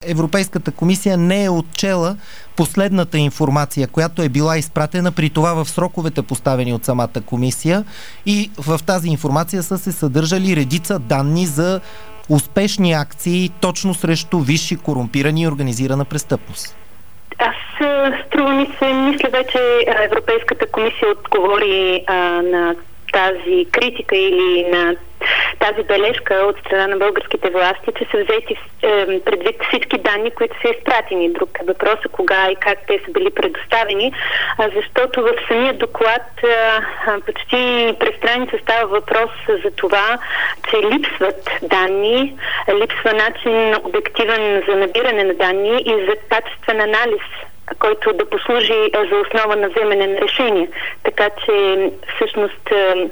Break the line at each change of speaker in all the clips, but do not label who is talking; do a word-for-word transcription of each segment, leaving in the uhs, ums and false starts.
Европейската комисия не е отчела последната информация, която е била изпратена, при това в сроковете поставени от самата комисия, и в тази информация са се съдържали редица данни за успешни акции точно срещу висши корумпирани и организирана престъпност.
Аз струва ми се, мисля вече Европейската комисия отговори а, на тази критика или на тази бележка от страна на българските власти, че са взети е, предвид всички данни, които са изпратени. Друг е въпросът кога и как те са били предоставени, а, защото в самия доклад а, почти през страница става въпрос за това, че липсват данни, липсва начин обективен за набиране на данни и за качествен анализ, който да послужи за основа на вземане на решение. Така че всъщност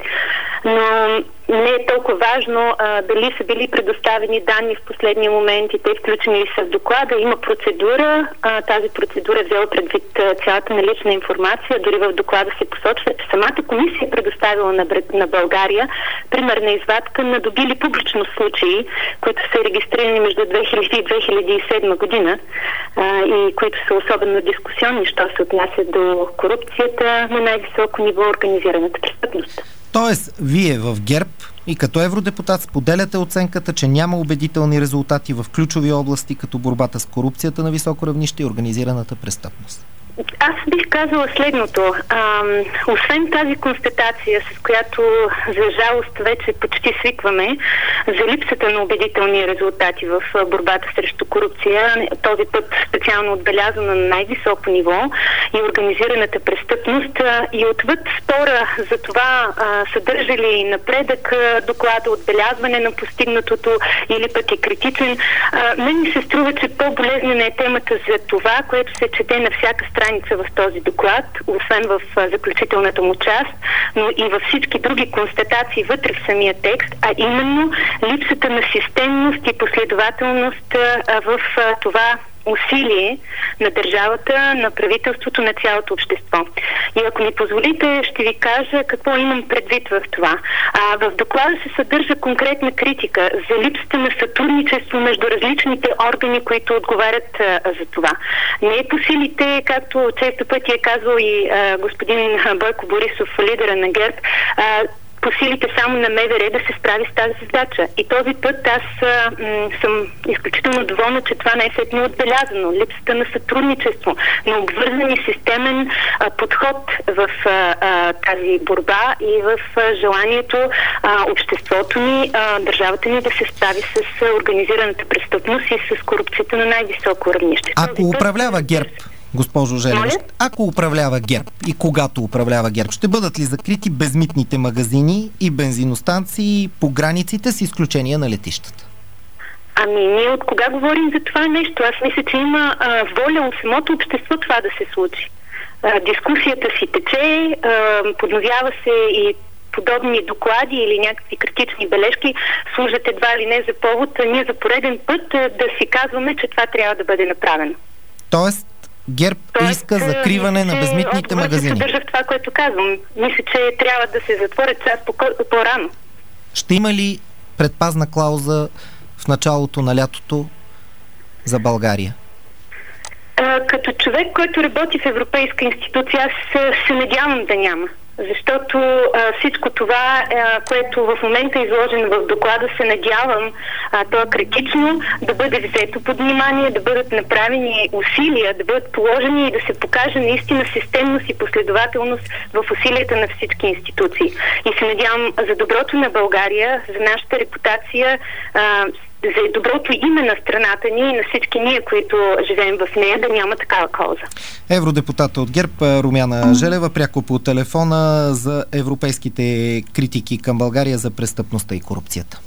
но не е толкова важно а, дали са били предоставени данни в последния момент и те включени ли са в доклада. Има процедура. А, тази процедура е взела предвид а, цялата налична информация. Дори в доклада се посочва, че самата комисия е предоставила на, на България примерна извадка на добили публично случаи, които са регистрирани между две хиляди и две хиляди и седма година а, и които са особено дискусионни, що се отнася до корупцията на най-високо ниво, организираната престъпност.
Тоест, вие в ГЕРБ и като евродепутат споделяте оценката, че няма убедителни резултати в ключови области, като борбата с корупцията на високо равнище и организираната престъпност.
Аз бих казала следното. А, освен тази констатация, с която за жалост вече почти свикваме, за липсата на убедителни резултати в борбата срещу корупция, този път специално отбелязана на най-високо ниво и организираната престъпност, и отвъд спора за това а, съдържа ли напредък доклада, отбелязване на постигнатото или пък е критичен, а, мен ми се струва, че по-болезнена е темата за това, което се чете на всяка страна в този доклад, освен в заключителната му част, но и във всички други констатации вътре в самия текст, а именно липсата на системност и последователност в това усилие на държавата, на правителството, на цялото общество. И ако ми позволите, ще ви кажа какво имам предвид в това. А, в доклада се съдържа конкретна критика за липсата на сътрудничество между различните органи, които отговарят а, за това. Не е по силите, както често пъти е казвал и а, господин Бойко Борисов, лидера на ГЕРБ, а, по силите само на МВР да се справи с тази задача. И този път аз а, м, съм изключително доволна, че това най-сетне е отбелязано. Липсата на сътрудничество, на обвързан и системен а, подход в а, а, тази борба и в а, желанието а, обществото ни, а, държавата ни да се справи с а, организираната престъпност и с корупцията на най-високо равнище.
Ако управлява ГЕРБ, госпожо Желева, ако управлява ГЕРБ и когато управлява ГЕРБ, ще бъдат ли закрити безмитните магазини и бензиностанции по границите с изключение на летищата?
Ами, ние от кога говорим за това нещо? Аз мисля, че има а, воля от самото общество това да се случи. А, дискусията си тече, а, подновява се и подобни доклади или някакви критични бележки служат едва ли не за повод, а ние за пореден път а, да си казваме, че това трябва да бъде направено.
Тоест, ГЕРБ Тоест, иска закриване на безмитните магазини.
Се съдържа в това, което казвам. Мисля, че трябва да се затворят час по-рано.
Ще има ли предпазна клауза в началото на лятото за България?
А, като човек, който работи в европейска институция, аз се надявам да няма. Защото а, всичко това, а, което в момента е изложено в доклада, се надявам, а, то е критично, да бъде взето под внимание, да бъдат направени усилия, да бъдат положени и да се покаже наистина системност и последователност в усилията на всички институции. И се надявам за доброто на България, за нашата репутация, а, за доброто име на страната ни и на всички ние, които живеем в нея, да няма такава кауза.
Евродепутата от ГЕРБ Румяна Желева пряко по телефона за европейските критики към България за престъпността и корупцията.